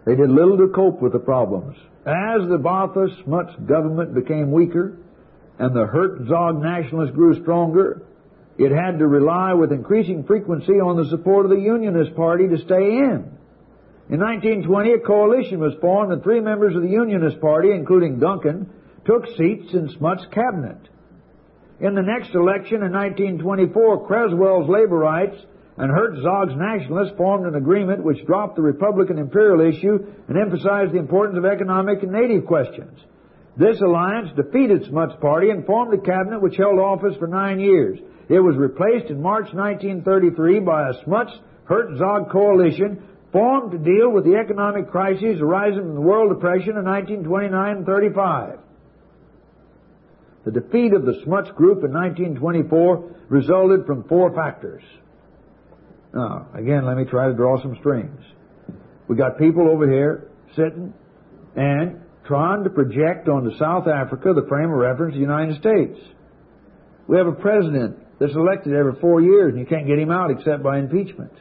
They did little to cope with the problems. As the Botha Smuts government became weaker and the Herzog nationalists grew stronger, it had to rely with increasing frequency on the support of the Unionist Party to stay in. In 1920, a coalition was formed and 3 members of the Unionist Party, including Duncan, took seats in Smuts' cabinet. In the next election in 1924, Creswell's Laborites and Herzog's Nationalists formed an agreement which dropped the Republican imperial issue and emphasized the importance of economic and native questions. This alliance defeated Smuts' party and formed a cabinet which held office for 9 years. It was replaced in March 1933 by a Smuts-Herzog coalition formed to deal with the economic crises arising from the World Depression in 1929 and 35. The defeat of the Smuts group in 1924 resulted from 4 factors. Now, again, let me try to draw some strings. We got people over here sitting and trying to project onto South Africa the frame of reference of the United States. We have a president that's elected every 4 years, and you can't get him out except by impeachment.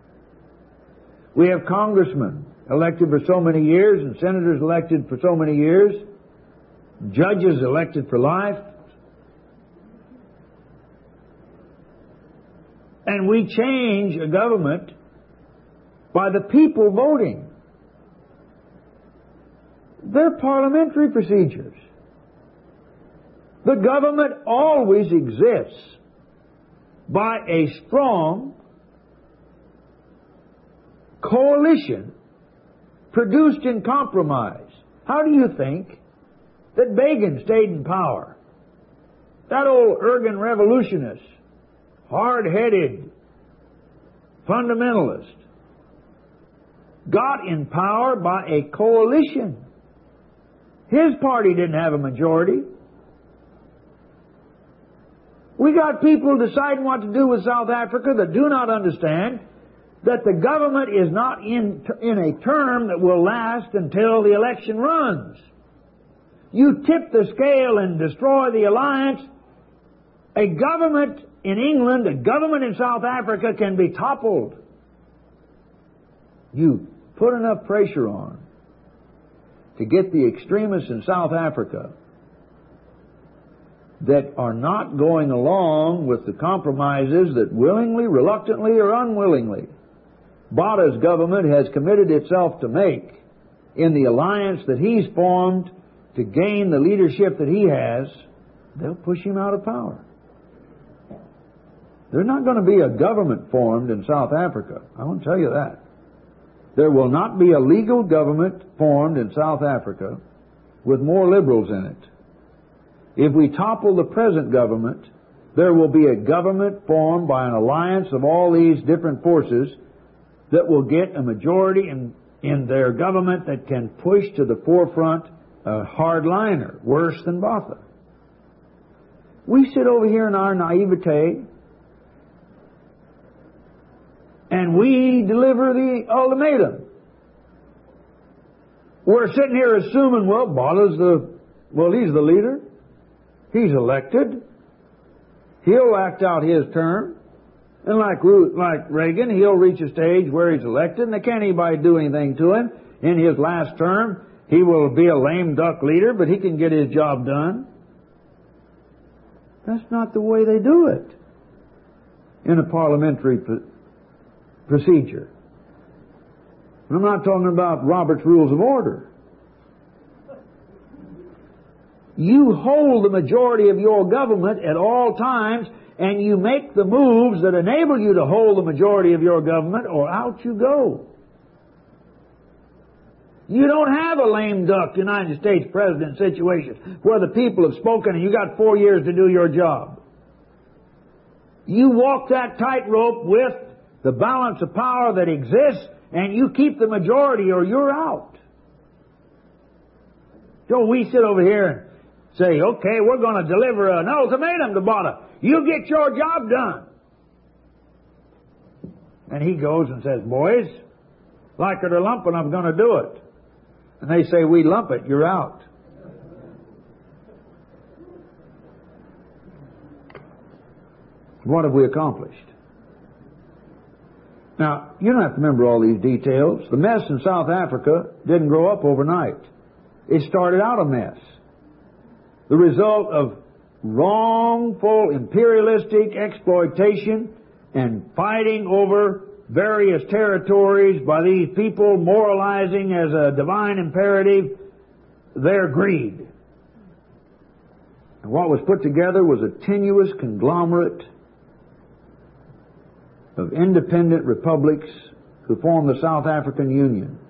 We have congressmen elected for so many years and senators elected for so many years, judges elected for life, and we change a government by the people voting. They're parliamentary procedures. The government always exists by a strong coalition produced in compromise. How do you think that Begin stayed in power? That old Ergen revolutionist, hard-headed fundamentalist, got in power by a coalition. His party didn't have a majority. We got people deciding what to do with South Africa that do not understand that the government is not in a term that will last until the election runs. You tip the scale and destroy the alliance. A government in England, a government in South Africa can be toppled. You put enough pressure on to get the extremists in South Africa that are not going along with the compromises that willingly, reluctantly, or unwillingly Botha's government has committed itself to make in the alliance that he's formed to gain the leadership that he has. They'll push him out of power. There's not going to be a government formed in South Africa. I want to tell you that. There will not be a legal government formed in South Africa with more liberals in it. If we topple the present government, there will be a government formed by an alliance of all these different forces that will get a majority in their government that can push to the forefront a hardliner, worse than Botha. We sit over here in our naivete and we deliver the ultimatum. We're sitting here assuming, well, he's the leader. He's elected. He'll act out his term. And like Reagan, he'll reach a stage where he's elected and they can't anybody do anything to him. In his last term, he will be a lame duck leader, but he can get his job done. That's not the way they do it in a parliamentary procedure. I'm not talking about Robert's Rules of Order. You hold the majority of your government at all times, and you make the moves that enable you to hold the majority of your government, or out you go. You don't have a lame duck United States president situation where the people have spoken and you got 4 years to do your job. You walk that tightrope with the balance of power that exists, and you keep the majority or you're out. So we sit over here and say, okay, we're going to deliver an ultimatum to Botha. You get your job done. And he goes and says, boys, like it or lump it, I'm going to do it. And they say, we lump it, you're out. What have we accomplished? Now, you don't have to remember all these details. The mess in South Africa didn't grow up overnight. It started out a mess. The result of wrongful imperialistic exploitation and fighting over various territories by these people moralizing as a divine imperative their greed. And what was put together was a tenuous conglomerate of independent republics who formed the South African Union.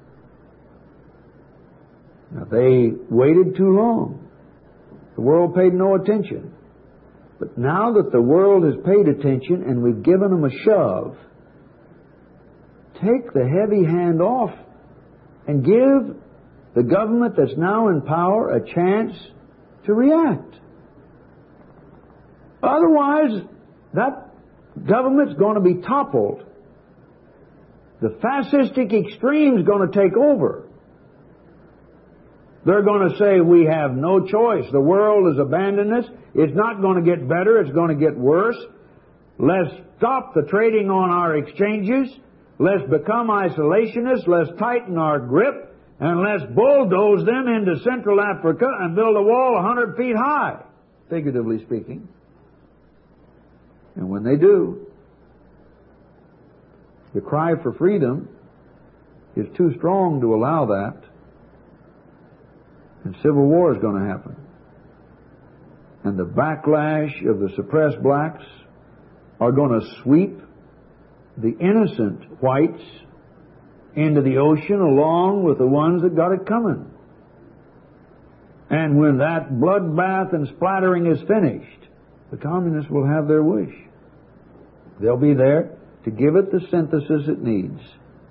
Now, they waited too long. The world paid no attention. But now that the world has paid attention and we've given them a shove, take the heavy hand off and give the government that's now in power a chance to react. Otherwise, that government's going to be toppled. The fascistic extreme's going to take over. They're going to say, we have no choice. The world has abandoned us. It's not going to get better. It's going to get worse. Let's stop the trading on our exchanges. Let's become isolationists. Let's tighten our grip. And let's bulldoze them into Central Africa and build a wall 100 feet high, figuratively speaking. And when they do, the cry for freedom is too strong to allow that. And civil war is going to happen. And the backlash of the suppressed blacks are going to sweep the innocent whites into the ocean along with the ones that got it coming. And when that bloodbath and splattering is finished, the communists will have their wish. They'll be there to give it the synthesis it needs.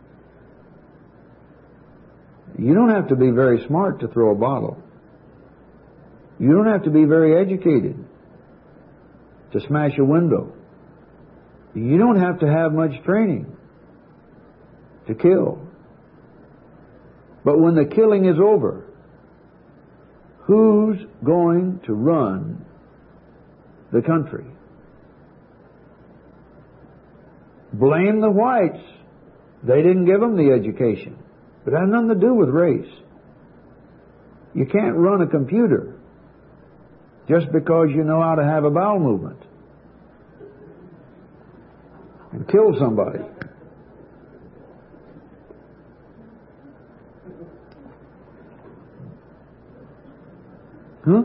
You don't have to be very smart to throw a bottle. You don't have to be very educated to smash a window. You don't have to have much training to kill. But when the killing is over, who's going to run the country? Blame the whites. They didn't give them the education. But it has nothing to do with race. You can't run a computer just because you know how to have a bowel movement and kill somebody. Huh?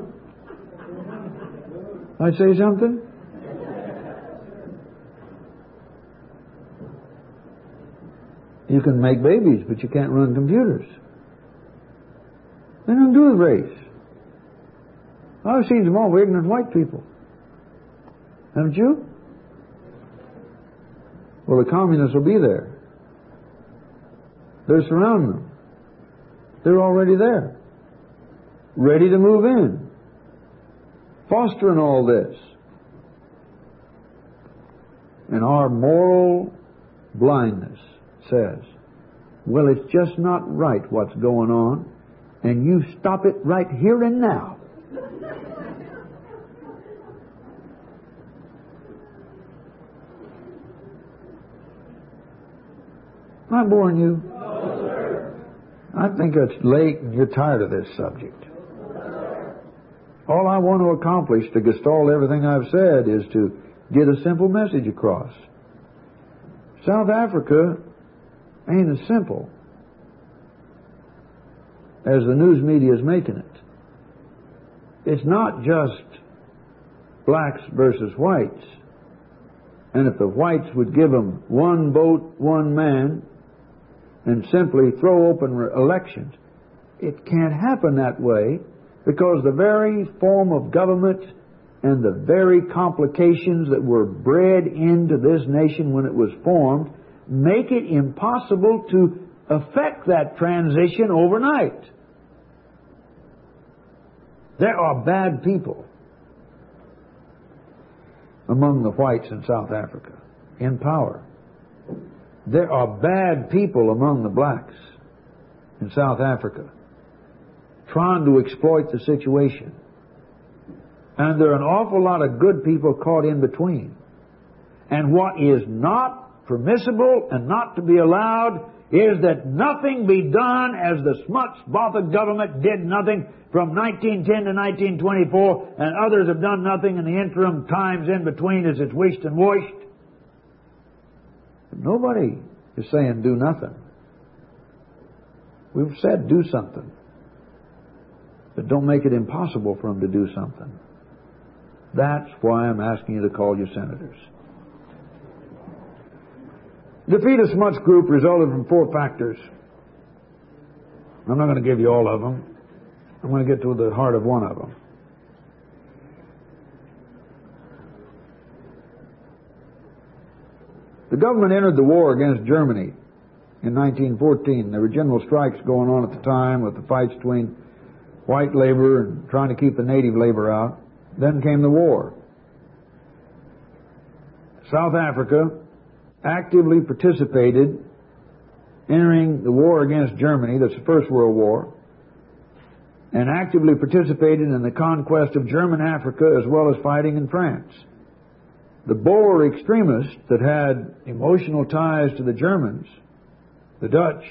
I say something? You can make babies, but you can't run computers. They don't do with race. I've seen some awful ignorant white people. Haven't you? Well, the communists will be there. They're surrounding them. They're already there. Ready to move in. Fostering all this. And our moral blindness says, well, it's just not right what's going on, and you stop it right here and now. Am I boring you? No, sir. I think it's late and you're tired of this subject. All I want to accomplish to gestalt everything I've said is to get a simple message across. South Africa ain't as simple as the news media is making it. It's not just blacks versus whites. And if the whites would give them one vote, one man, and simply throw open elections, it can't happen that way, because the very form of government and the very complications that were bred into this nation when it was formed make it impossible to effect that transition overnight. There are bad people among the whites in South Africa in power. There are bad people among the blacks in South Africa trying to exploit the situation. And there are an awful lot of good people caught in between. And what is not permissible and not to be allowed is that nothing be done as the Smuts-Botha government did nothing from 1910 to 1924, and others have done nothing in the interim times in between as it's wished and washed. Nobody is saying do nothing. We've said do something. But don't make it impossible for them to do something. That's why I'm asking you to call your senators. The defeat of Smuts Group resulted from 4 factors. I'm not going to give you all of them. I'm going to get to the heart of one of them. The government entered the war against Germany in 1914. There were general strikes going on at the time with the fights between white labor and trying to keep the native labor out. Then came the war. South Africa actively participated entering the war against Germany, that's the First World War, and actively participated in the conquest of German Africa as well as fighting in France. The Boer extremists that had emotional ties to the Germans, the Dutch,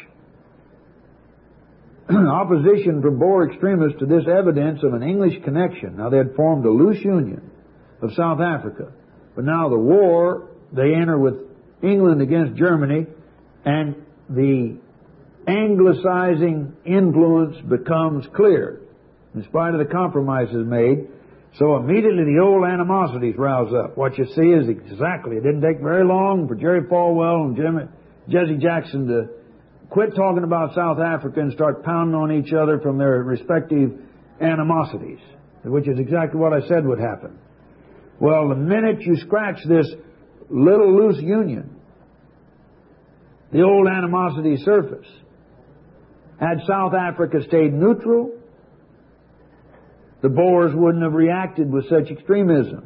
opposition from Boer extremists to this evidence of an English connection. Now, they had formed a loose union of South Africa, but now the war, they enter with England against Germany, and the Anglicizing influence becomes clear, in spite of the compromises made. So immediately the old animosities rouse up. What you see is exactly, it didn't take very long for Jerry Falwell and Jesse Jackson to quit talking about South Africa and start pounding on each other from their respective animosities, which is exactly what I said would happen. Well, the minute you scratch this little loose union, the old animosity surface. Had South Africa stayed neutral, the Boers wouldn't have reacted with such extremism.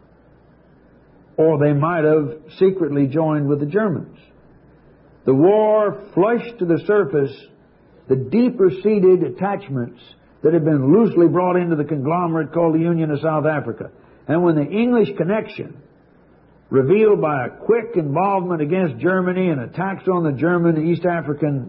Or they might have secretly joined with the Germans. The war flushed to the surface the deeper-seated attachments that had been loosely brought into the conglomerate called the Union of South Africa. And when the English connection, revealed by a quick involvement against Germany and attacks on the German East African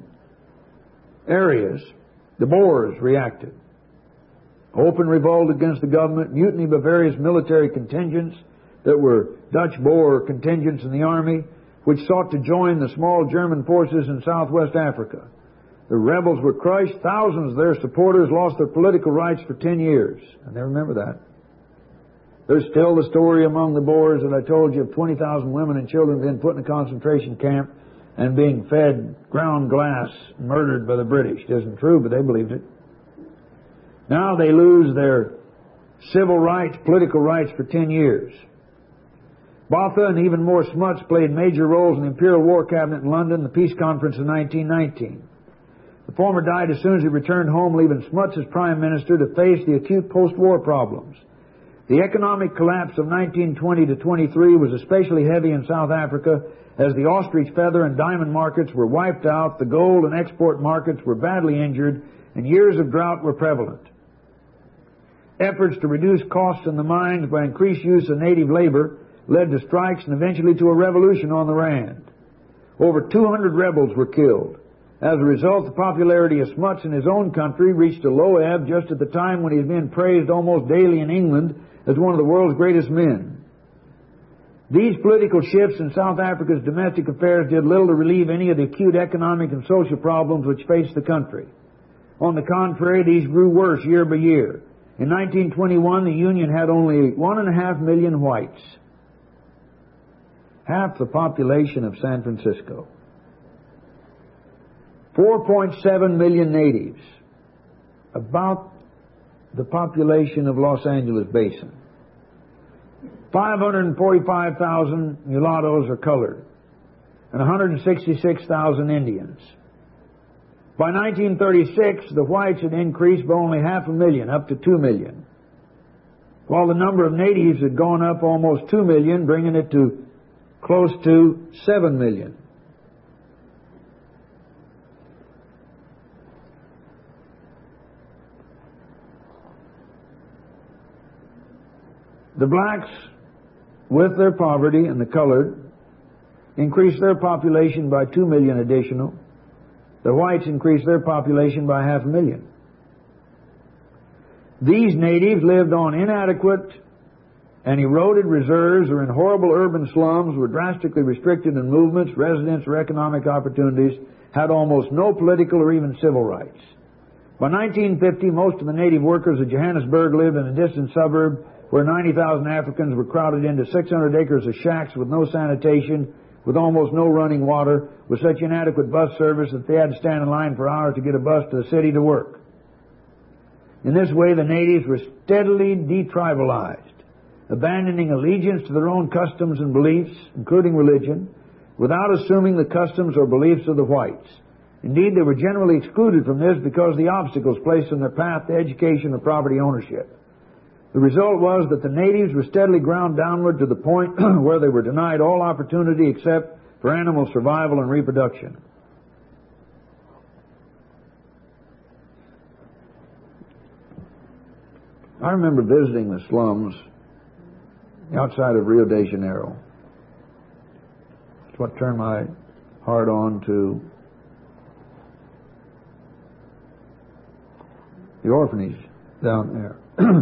areas, the Boers reacted. Open revolt against the government, mutiny by various military contingents that were Dutch Boer contingents in the army, which sought to join the small German forces in southwest Africa. The rebels were crushed. Thousands of their supporters lost their political rights for 10 years. And they remember that. There's still the story among the Boers that I told you of 20,000 women and children being put in a concentration camp and being fed ground glass, murdered by the British. It isn't true, but they believed it. Now they lose their civil rights, political rights for 10 years. Botha and even more Smuts played major roles in the Imperial War Cabinet in London, the Peace Conference in 1919. The former died as soon as he returned home, leaving Smuts as Prime Minister to face the acute post-war problems. The economic collapse of 1920 to 23 was especially heavy in South Africa as the ostrich feather and diamond markets were wiped out, the gold and export markets were badly injured, and years of drought were prevalent. Efforts to reduce costs in the mines by increased use of native labor led to strikes and eventually to a revolution on the Rand. Over 200 rebels were killed. As a result, the popularity of Smuts in his own country reached a low ebb just at the time when he was being praised almost daily in England as one of the world's greatest men. These political shifts in South Africa's domestic affairs did little to relieve any of the acute economic and social problems which faced the country. On the contrary, these grew worse year by year. In 1921, the Union had only 1.5 million whites, half the population of San Francisco. 4.7 million natives, about the population of Los Angeles Basin. 545,000 mulattoes or colored, and 166,000 Indians. By 1936, the whites had increased by only 500,000, up to 2 million, while the number of natives had gone up almost 2 million, bringing it to close to 7 million. The blacks, with their poverty, and the colored, increased their population by 2 million additional. The whites increased their population by 500,000. These natives lived on inadequate and eroded reserves or in horrible urban slums, were drastically restricted in movements, residence, or economic opportunities, had almost no political or even civil rights. By 1950, most of the native workers of Johannesburg lived in a distant suburb where 90,000 Africans were crowded into 600 acres of shacks with no sanitation, with almost no running water, with such inadequate bus service that they had to stand in line for hours to get a bus to the city to work. In this way, the natives were steadily detribalized, abandoning allegiance to their own customs and beliefs, including religion, without assuming the customs or beliefs of the whites. Indeed, they were generally excluded from this because of the obstacles placed in their path to education or property ownership. The result was that the natives were steadily ground downward to the point where they were denied all opportunity except for animal survival and reproduction. I remember visiting the slums outside of Rio de Janeiro. It's what turned my heart on to the orphanage down there.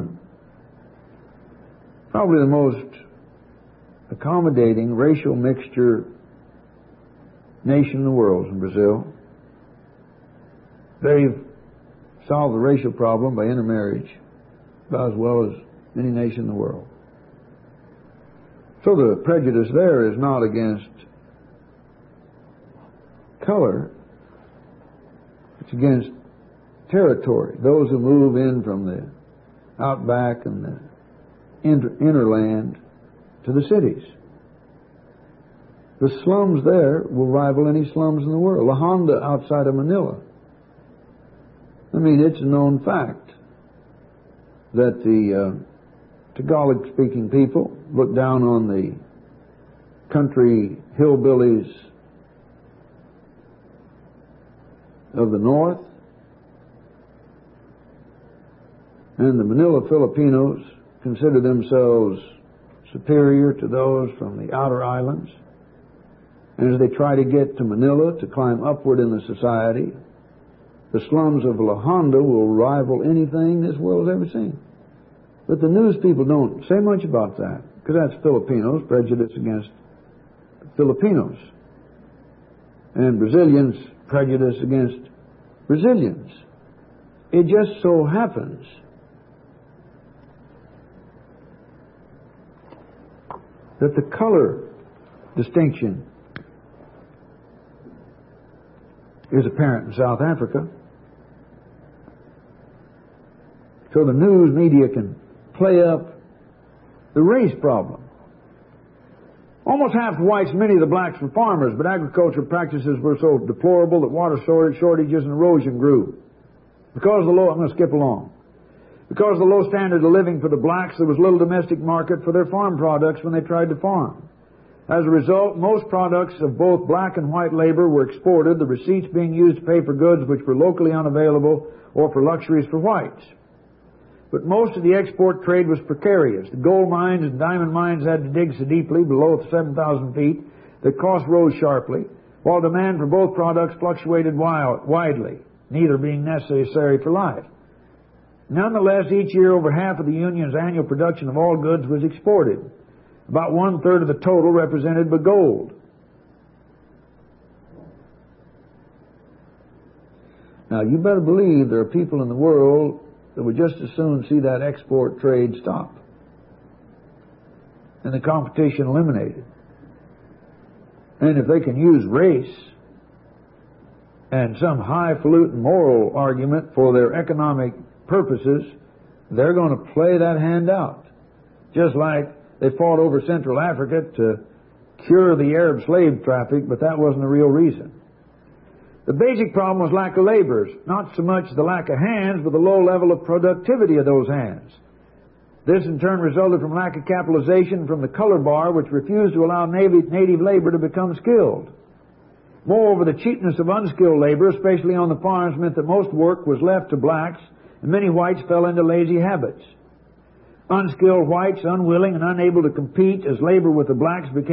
Probably the most accommodating racial mixture nation in the world is in Brazil. They've solved the racial problem by intermarriage about as well as any nation in the world. So the prejudice there is not against color, it's against territory. Those who move in from the outback and the interland to the cities. The slums there will rival any slums in the world. La Honda outside of Manila. I mean, it's a known fact that the Tagalog-speaking people look down on the country hillbillies of the north, and the Manila Filipinos consider themselves superior to those from the outer islands. And as they try to get to Manila to climb upward in the society, the slums of La Honda will rival anything this world has ever seen. But the news people don't say much about that, because that's Filipinos, prejudice against Filipinos. And Brazilians, prejudice against Brazilians. It just so happens that the color distinction is apparent in South Africa. So the news media can play up the race problem. Almost half the whites and many of the blacks were farmers, but agricultural practices were so deplorable that water shortages and erosion grew. Because of the low, I'm going to skip along. Because of the low standard of living for the blacks, there was little domestic market for their farm products when they tried to farm. As a result, most products of both black and white labor were exported, the receipts being used to pay for goods which were locally unavailable or for luxuries for whites. But most of the export trade was precarious. The gold mines and diamond mines had to dig so deeply, below 7,000 feet, that costs rose sharply, while demand for both products fluctuated widely, neither being necessary for life. Nonetheless, each year over half of the Union's annual production of all goods was exported, about 1/3 of the total represented by gold. Now, you better believe there are people in the world that would just as soon see that export trade stop and the competition eliminated. And if they can use race and some highfalutin moral argument for their economic purposes, they're going to play that hand out. Just like they fought over Central Africa to cure the Arab slave traffic, but that wasn't the real reason. The basic problem was lack of laborers, not so much the lack of hands, but the low level of productivity of those hands. This in turn resulted from lack of capitalization from the color bar, which refused to allow native labor to become skilled. Moreover, the cheapness of unskilled labor, especially on the farms, meant that most work was left to blacks, and many whites fell into lazy habits. Unskilled whites, unwilling and unable to compete as labor with the blacks, became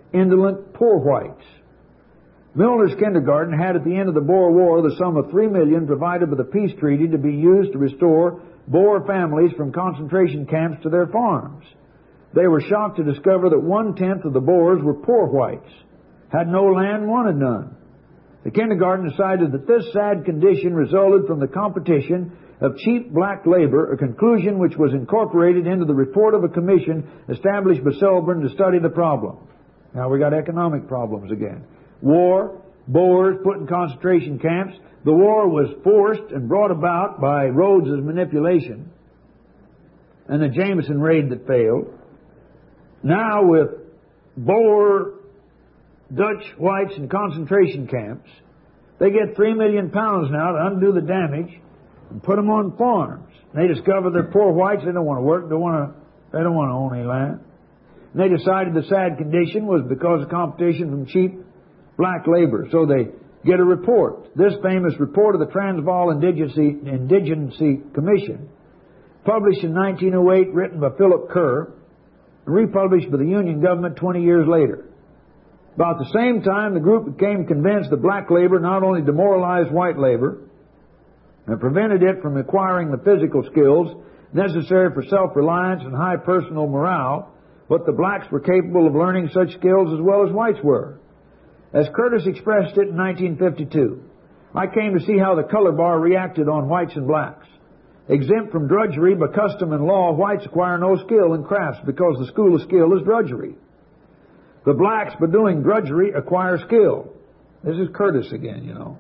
indolent, poor whites. Milner's kindergarten had at the end of the Boer War the sum of $3 million provided by the peace treaty to be used to restore Boer families from concentration camps to their farms. They were shocked to discover that 1/10 of the Boers were poor whites, had no land, wanted none. The kindergarten decided that this sad condition resulted from the competition of cheap black labor, a conclusion which was incorporated into the report of a commission established by Selborne to study the problem. Now we got economic problems again. War, Boers put in concentration camps. The war was forced and brought about by Rhodes's manipulation and the Jameson raid that failed. Now with Boer, Dutch whites in concentration camps, they get £3 million now to undo the damage and put them on farms. They discover they're poor whites. They don't want to work. They don't want to own any land. And they decided the sad condition was because of competition from cheap black labor. So they get a report. This famous report of the Transvaal Indigency Commission, published in 1908, written by Philip Kerr, and republished by the Union government 20 years later. About the same time, the group became convinced that black labor not only demoralized white labor and prevented it from acquiring the physical skills necessary for self-reliance and high personal morale, but the blacks were capable of learning such skills as well as whites were. As Curtis expressed it in 1952, I came to see how the color bar reacted on whites and blacks. Exempt from drudgery by custom and law, whites acquire no skill in crafts because the school of skill is drudgery. The blacks, by doing drudgery, acquire skill. This is Curtis again, you know.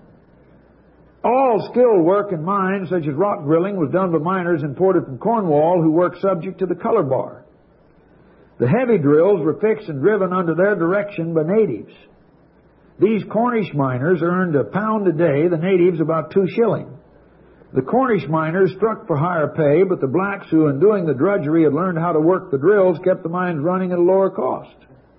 All skilled work in mines, such as rock drilling, was done by miners imported from Cornwall who worked subject to the color bar. The heavy drills were fixed and driven under their direction by natives. These Cornish miners earned £1 a day, the natives about 2 shillings. The Cornish miners struck for higher pay, but the blacks who in doing the drudgery had learned how to work the drills kept the mines running at a lower cost.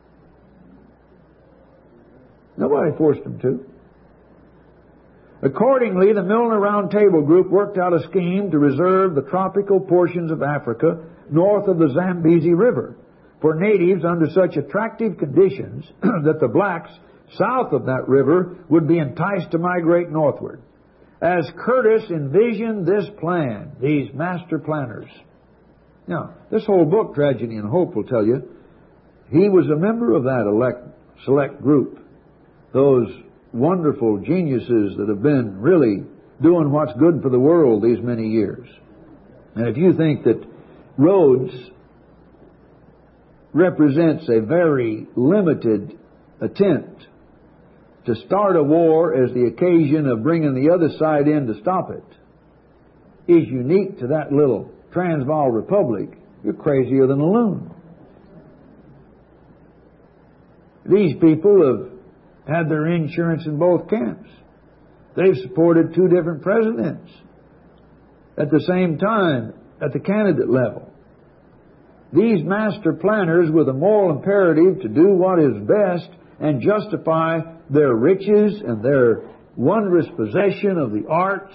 Nobody forced them to. Accordingly, the Milner Round Table Group worked out a scheme to reserve the tropical portions of Africa north of the Zambezi River for natives under such attractive conditions that the blacks south of that river would be enticed to migrate northward. As Curtis envisioned this plan, these master planners. Now, this whole book, Tragedy and Hope, will tell you, he was a member of that select group. Those wonderful geniuses that have been really doing what's good for the world these many years. And if you think that Rhodes represents a very limited attempt to start a war as the occasion of bringing the other side in to stop it, is unique to that little Transvaal Republic, you're crazier than a loon. These people have had their insurance in both camps. They've supported 2 different presidents at the same time at the candidate level. These master planners with a moral imperative to do what is best and justify their riches and their wondrous possession of the arts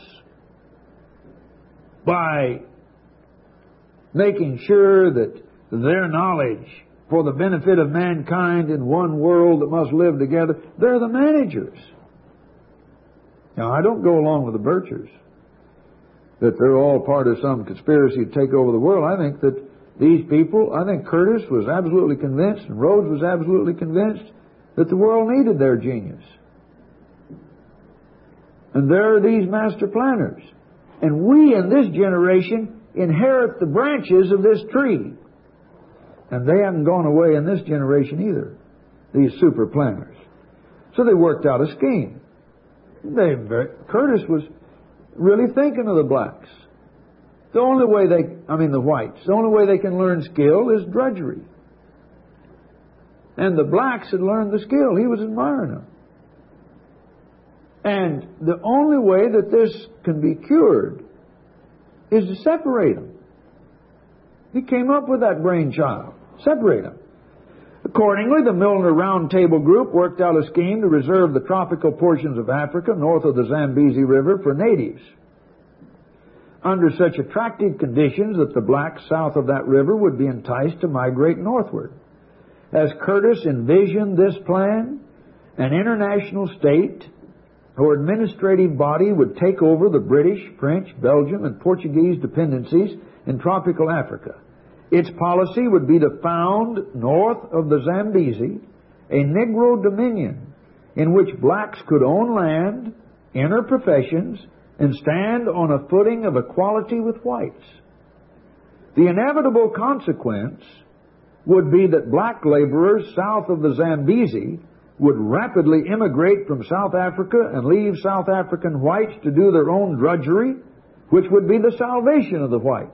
by making sure that their knowledge for the benefit of mankind in one world that must live together, they're the managers. Now, I don't go along with the Birchers, that they're all part of some conspiracy to take over the world. I think that these people, I think Curtis was absolutely convinced, and Rhodes was absolutely convinced, that the world needed their genius. And there are these master planners. And we in this generation inherit the branches of this tree. And they haven't gone away in this generation either, these super planners. So they worked out a scheme. Curtis was really thinking of the blacks. The only way the whites, the only way they can learn skill is drudgery. And the blacks had learned the skill. He was admiring them. And the only way that this can be cured is to separate them. He came up with that brainchild. Separate them. Accordingly, the Milner Round Table Group worked out a scheme to reserve the tropical portions of Africa north of the Zambezi River for natives, under such attractive conditions that the blacks south of that river would be enticed to migrate northward. as Curtis envisioned this plan, an international state or administrative body would take over the British, French, Belgium, and Portuguese dependencies in tropical Africa. Its policy would be to found, north of the Zambezi, a Negro dominion in which blacks could own land, enter professions, and stand on a footing of equality with whites. The inevitable consequence would be that black laborers south of the Zambezi would rapidly immigrate from South Africa and leave South African whites to do their own drudgery, which would be the salvation of the whites.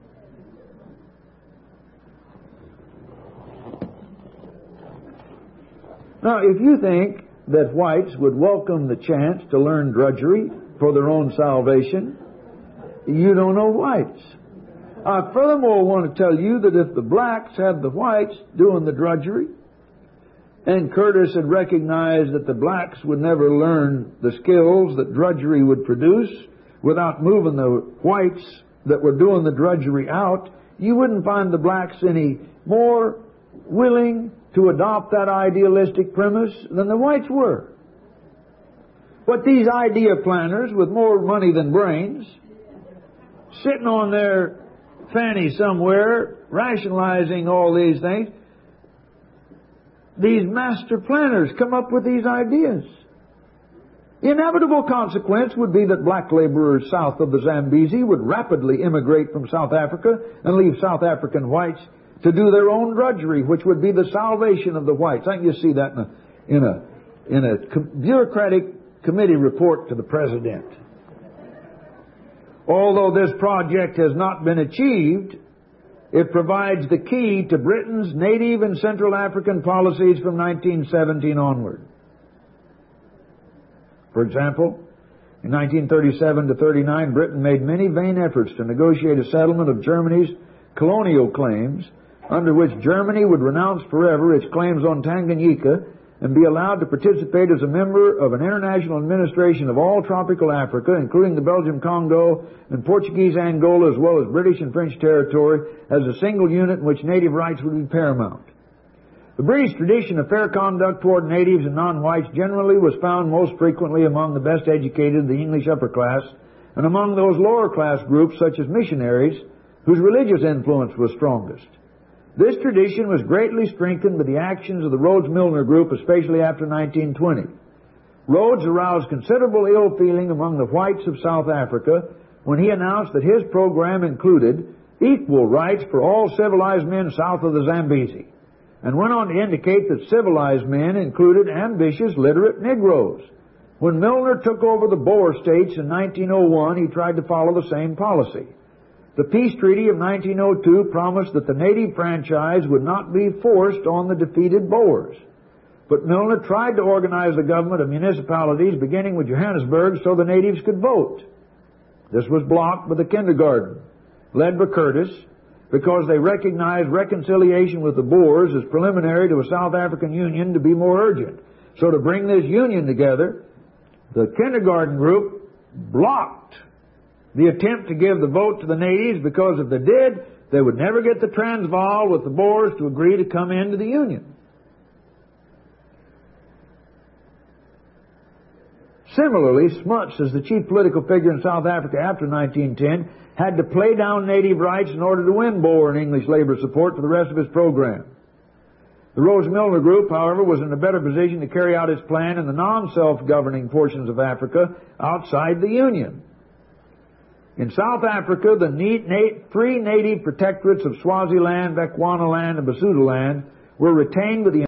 Now, if you think that whites would welcome the chance to learn drudgery for their own salvation, you don't know whites. I furthermore want to tell you that if the blacks had the whites doing the drudgery, and Curtis had recognized that the blacks would never learn the skills that drudgery would produce without moving the whites that were doing the drudgery out, you wouldn't find the blacks any more willing to adopt that idealistic premise than the whites were. But these idea planners with more money than brains, sitting on their fanny somewhere, rationalizing all these things, these master planners come up with these ideas. The inevitable consequence would be that black laborers south of the Zambezi would rapidly immigrate from South Africa and leave South African whites to do their own drudgery, which would be the salvation of the whites. I can just see that in a bureaucratic committee report to the president. Although this project has not been achieved, it provides the key to Britain's native and Central African policies from 1917 onward. For example, in 1937 to 39, Britain made many vain efforts to negotiate a settlement of Germany's colonial claims, under which Germany would renounce forever its claims on Tanganyika and be allowed to participate as a member of an international administration of all tropical Africa, including the Belgian Congo and Portuguese Angola, as well as British and French territory, as a single unit in which native rights would be paramount. The British tradition of fair conduct toward natives and non-whites generally was found most frequently among the best educated of the English upper class and among those lower class groups such as missionaries whose religious influence was strongest. This tradition was greatly strengthened by the actions of the Rhodes-Milner Group, especially after 1920. Rhodes aroused considerable ill feeling among the whites of South Africa when he announced that his program included equal rights for all civilized men south of the Zambezi, and went on to indicate that civilized men included ambitious, literate Negroes. When Milner took over the Boer states in 1901, he tried to follow the same policy. The Peace Treaty of 1902 promised that the native franchise would not be forced on the defeated Boers. But Milner tried to organize the government of municipalities, beginning with Johannesburg, so the natives could vote. This was blocked by the kindergarten, led by Curtis, because they recognized reconciliation with the Boers as preliminary to a South African union to be more urgent. So to bring this union together, the kindergarten group blocked the attempt to give the vote to the natives, because if they did, they would never get the Transvaal with the Boers to agree to come into the Union. Similarly, Smuts, as the chief political figure in South Africa after 1910, had to play down native rights in order to win Boer and English labor support for the rest of his program. The Rhodes-Milner Group, however, was in a better position to carry out its plan in the non-self-governing portions of Africa outside the Union. In South Africa, the three native protectorates of Swaziland, Bechuanaland, and Basutoland were retained with the